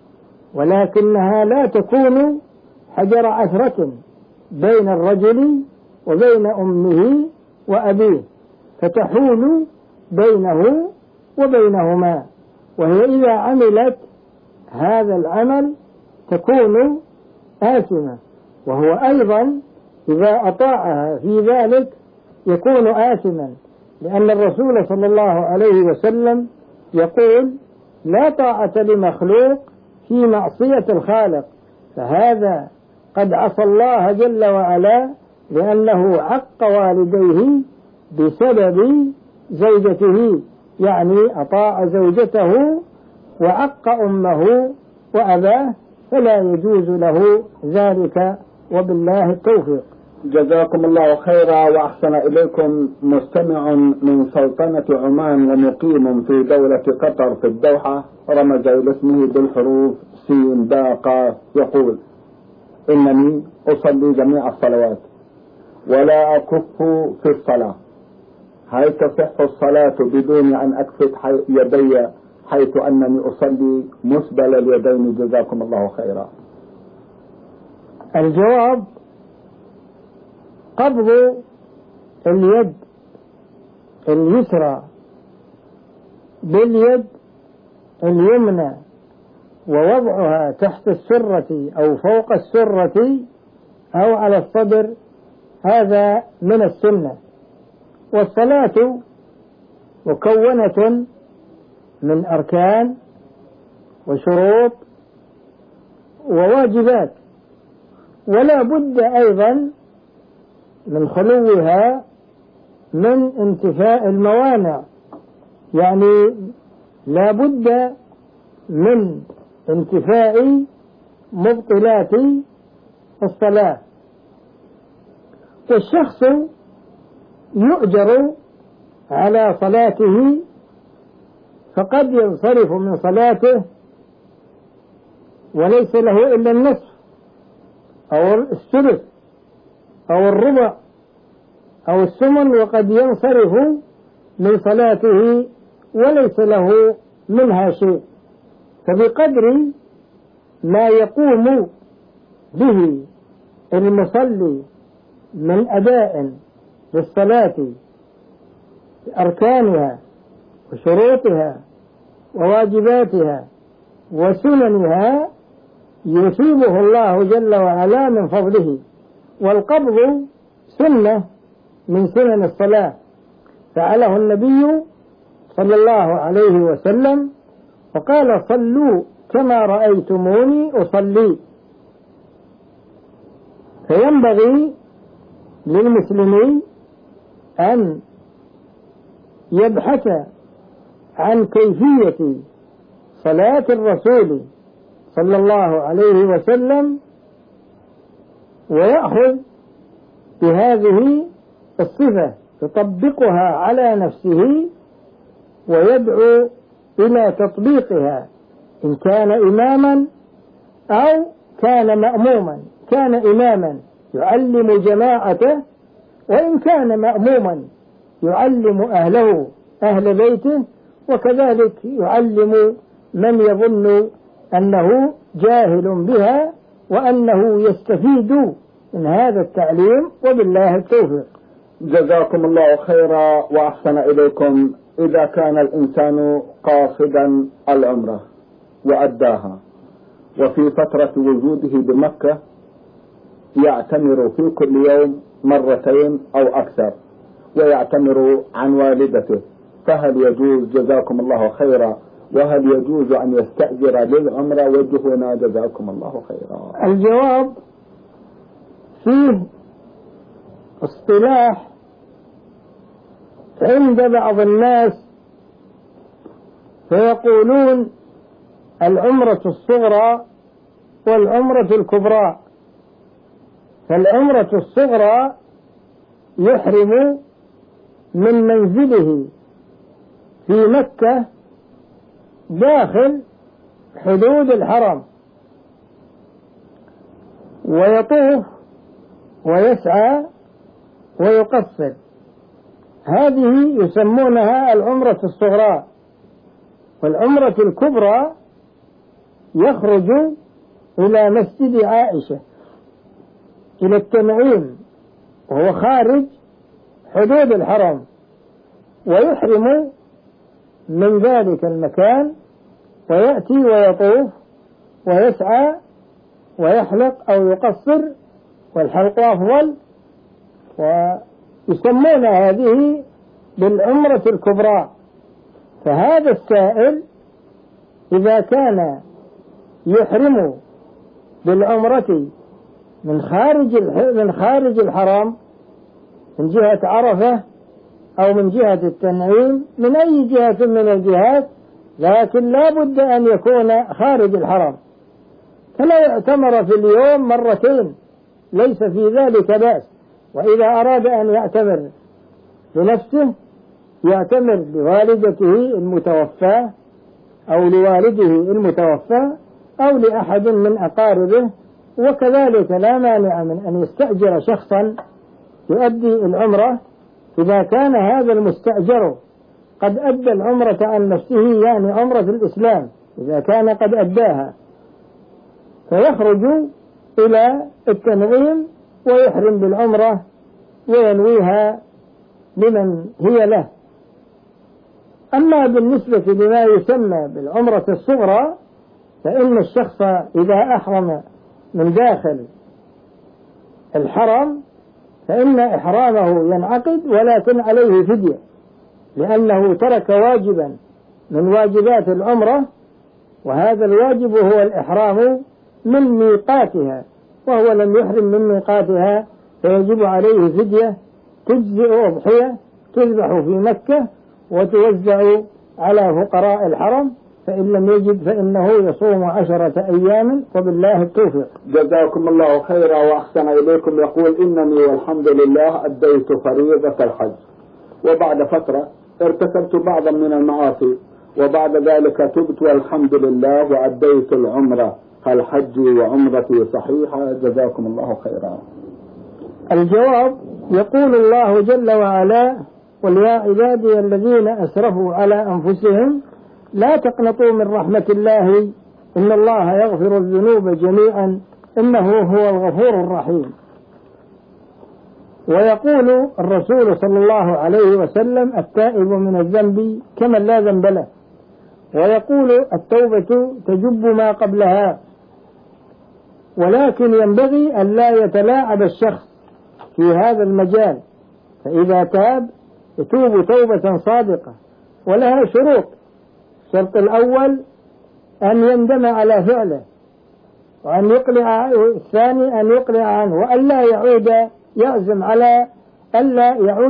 ولكنها لا تكون حجر عثرة بين الرجل وبين أمه وأبيه، فتحول بينه وبينهما، وهي إذا عملت هذا العمل تكون آثمة، وهو أيضا إذا أطاعها في ذلك يكون آثما، لأن الرسول صلى الله عليه وسلم يقول: لا طاعة لمخلوق في معصية الخالق، فهذا قد عصى الله جل وعلا لأنه عق والديه بسبب زوجته، يعني أطاع زوجته وعق أمه وأباه، فلا يجوز له ذلك، وبالله التوفيق. جزاكم الله خيرا وأحسن إليكم. مستمع من سلطنة عمان ومقيم في دولة قطر في الدوحة رمز إلى اسمه بالحروف سين باء قاف، يقول: إنني أصلي جميع الصلوات ولا أكف في الصلاة، هل تصح الصلاة بدون أن أكفت يدي حيث أنني أصلي مسبل اليدين؟ جزاكم الله خيرا. الجواب: قبض اليد اليسرى باليد اليمنى ووضعها تحت السرة أو فوق السرة أو على الصدر، هذا من السنة. والصلاة مكونة من أركان وشروط وواجبات، ولا بد أيضا من خلوها من انتفاء الموانع، يعني لا بد من انتفاء مبطلات الصلاة. والشخص يؤجر على صلاته، فقد ينصرف من صلاته وليس له إلا النصف أو الثلث أو الربع أو الثمن، وقد ينصرف من صلاته وليس له منها شيء. فبقدر ما يقوم به المصلي من أداء للصلاة أركانها وشروطها وواجباتها وسننها يثيبه الله جل وعلا من فضله. والقبض سنة من سنن الصلاة، فعله النبي صلى الله عليه وسلم وقال: صلوا كما رأيتموني أصلي. فينبغي للمسلمين أن يبحث عن كيفية صلاة الرسول صلى الله عليه وسلم، ويأخذ بهذه الصفة يطبقها على نفسه ويدعو إلى تطبيقها، إن كان إماما أو كان مأموما. كان إماما يعلم جماعته، وإن كان مأموما يعلم أهله أهل بيته، وكذلك يعلم من يظن أنه جاهل بها وأنه يستفيد من هذا التعليم، وبالله التوفيق. جزاكم الله خيرا وأحسن إليكم. إذا كان الإنسان قاصدا العمرة وأداها، وفي فترة وجوده بمكة يعتمر في كل يوم مرتين أو أكثر، ويعتمر عن والدته، فهل يجوز جزاكم الله خيرا، وهل يجوز أن يستأجر للعمرة؟ وجهنا جزاكم الله خيرا. الجواب: فيه اصطلاح عند بعض الناس، فيقولون العمرة الصغرى والعمرة الكبرى. فالعمرة الصغرى يحرم من منزله في مكة داخل حدود الحرم، ويطوف ويسعى ويقصر، هذه يسمونها العمرة الصغرى. والعمرة الكبرى يخرج إلى مسجد عائشة إلى التنعيم وهو خارج حدود الحرم، ويحرم من ذلك المكان ويأتي ويطوف ويسعى ويحلق أو يقصر، والحلق أفضل، ويسمون هذه بالعمرة الكبرى. فهذا السائل إذا كان يحرم بالعمرة من خارج الحرام، من جهة عرفة أو من جهة التنعيم، من أي جهة من الجهات، لكن لا بد أن يكون خارج الحرام، فلا يعتمر في اليوم مرتين، ليس في ذلك بأس. وإذا أراد أن يعتمر لنفسه يعتمر لوالدته المتوفاة أو لوالده المتوفى أو لأحد من أقاربه، وكذلك لا مانع من أن يستأجر شخصا يؤدي العمرة إذا كان هذا المستأجر قد أدى العمرة عن نفسه، يعني عمرة الإسلام إذا كان قد أداها، فيخرج إلى التنعيم ويحرم بالعمرة وينويها لمن هي له. أما بالنسبة لما يسمى بالعمرة الصغرى، فإن الشخص إذا أحرم من داخل الحرم فإن إحرامه ينعقد، ولكن عليه فدية، لأنه ترك واجبا من واجبات العمرة، وهذا الواجب هو الإحرام من ميقاتها، وهو لم يحرم من ميقاتها، فيجب عليه فدية تجزئ أضحية تذبح في مكة وتوزع على فقراء الحرم، فإن لم يجد فإنه يصوم 10 أيام، وبالله التوفيق. جزاكم الله خيرا وأحسن إليكم. يقول: إنني والحمد لله أديت فريضة الحج، وبعد فترة ارتكبت بعضا من المعاصي، وبعد ذلك تبت والحمد لله وأديت العمرة، هل حجي وعمرتي صحيحة؟ جزاكم الله خيرا. الجواب: يقول الله جل وعلا: قل يا عبادي الذين أسرفوا على أنفسهم لا تقنطوا من رحمة الله إن الله يغفر الذنوب جميعا إنه هو الغفور الرحيم. ويقول الرسول صلى الله عليه وسلم: التائب من الذنب كمن لا ذنب له. ويقول: التوبة تجب ما قبلها. ولكن ينبغي أن لا يتلاعب الشخص في هذا المجال، فإذا تاب يتوب توبة صادقة، ولها شروط. الشرط الأول أن يندم على فعله، وأن يقلع، الثاني أن يقلع عنه، وأن لا يعود، يعزم على ألا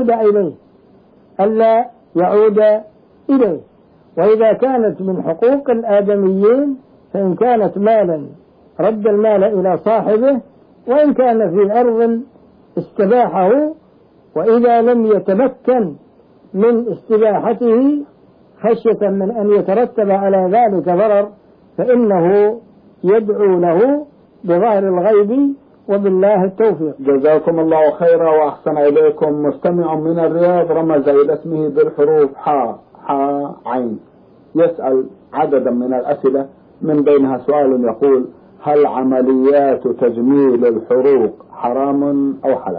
يعود إليه. وإذا كانت من حقوق الآدميين فإن كانت مالا رد المال إلى صاحبه، وإن كان في أرض استباحه، وإذا لم يتمكن من استباحته خشية من أن يترتب على ذلك ضرر فإنه يدعو له بظهر الغيب، وبالله التوفيق. جزاكم الله خيرا وأحسن إليكم. مستمع من الرياض رمز إلى اسمه بالحروف حاء عين، يسأل عددا من الأسئلة، من بينها سؤال يقول: هل عمليات تجميل الحروق حرام أو حلال؟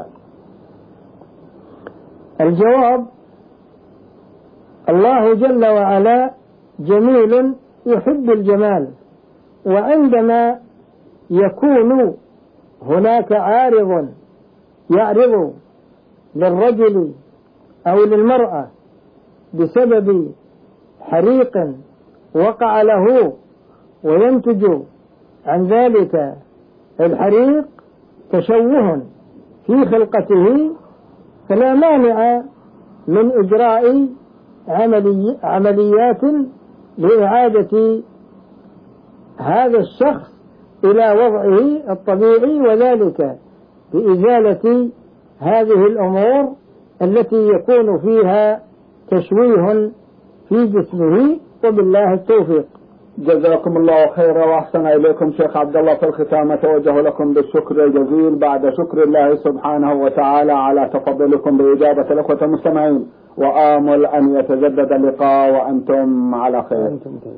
الجواب: الله جل وعلا جميل يحب الجمال، وعندما يكون هناك عارض يعرض للرجل أو للمرأة بسبب حريق وقع له وينتج عن ذلك الحريق تشوه في خلقته، فلا مانع من إجراء عمليات لإعادة هذا الشخص إلى وضعه الطبيعي، وذلك بإزالة هذه الأمور التي يكون فيها تشويه في جسمه، وبالله التوفيق. جزاكم الله خيرا وأحسن إليكم. شيخ عبد الله، في الختام أتوجه لكم بالشكر الجزيل بعد شكر الله سبحانه وتعالى على تفضلكم بإجابة الأخوة المستمعين، وآمل أن يتجدد اللقاء وأنتم على خير.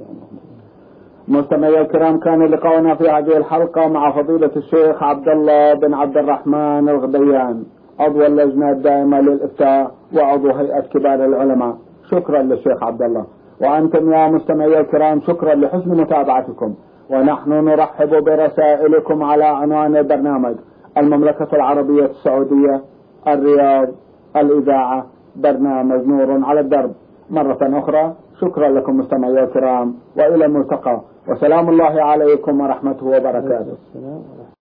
مستمعي الكرام، كان لقاؤنا في هذه الحلقة مع فضيلة الشيخ عبد الله بن عبد الرحمن الغبيان، عضو اللجنة الدائمة للإفتاء وعضو هيئة كبار العلماء. شكرا للشيخ عبد الله. وأنتم يا مستمعي الكرام شكرا لحسن متابعتكم، ونحن نرحب برسائلكم على عنوان البرنامج: المملكة العربية السعودية، الرياض، الإذاعة، برنامج نور على الدرب. مرة أخرى. شكرا لكم مستمعي الكرام، وإلى الملتقى، وسلام الله عليكم ورحمته وبركاته.